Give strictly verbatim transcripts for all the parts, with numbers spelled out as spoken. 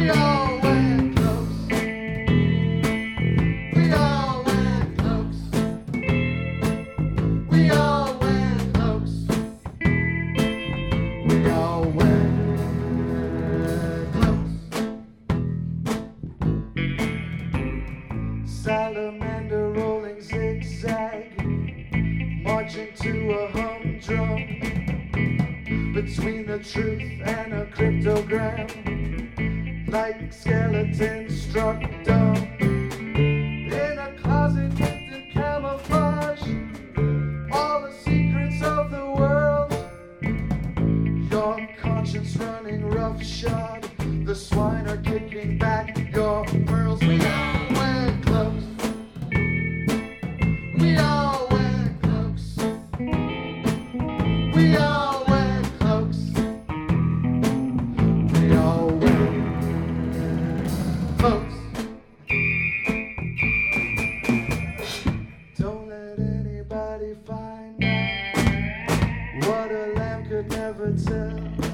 all wear cloaks. We all wear cloaks. We all wear cloaks. We all wear cloaks. Salamander rolling zigzag, marching to a humdrum, between the truth and a cryptogram, like skeletons struck dumb. In a closet dipped in camouflage, all the secrets of the world. Your conscience running roughshod, the swine are kicking back your pearls. We all wear cloaks. We all wear cloaks. We all wear cloaks. We all wear cloaks. Don't let anybody find out what a lamb could never tell.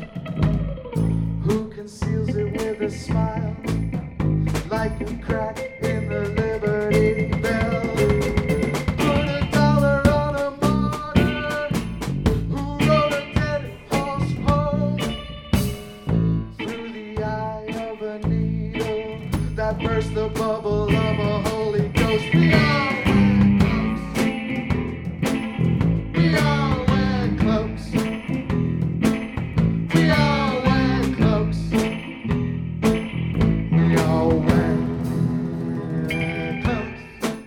Who conceals it with a smile, like a crack in the Liberty Bell? Put a dollar on a martyr who wrote a dead horse poem through the eye of a needle that burst the bubble of a Holy Ghost. We all wear cloaks. We all wear cloaks. We all wear cloaks. We all wear cloaks.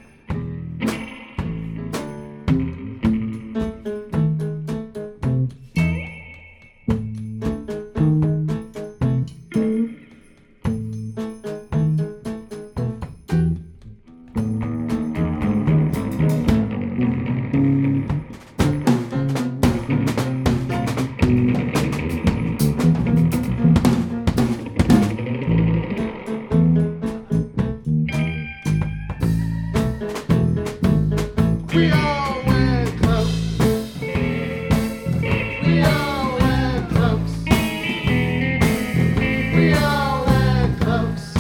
We all wear cloaks. We all wear cloaks. We all wear cloaks.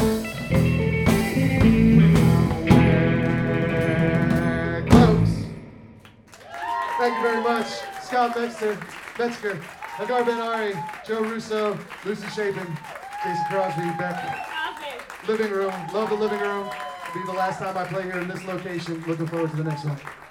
Thank you very much, Scott Metzger, Metzger, Hagar Ben Ari, Joe Russo, Lucy Chapin, Jason Crosby, Beck. Living room, love the living room. It'll be the last time I play here in this location. Looking forward to the next one.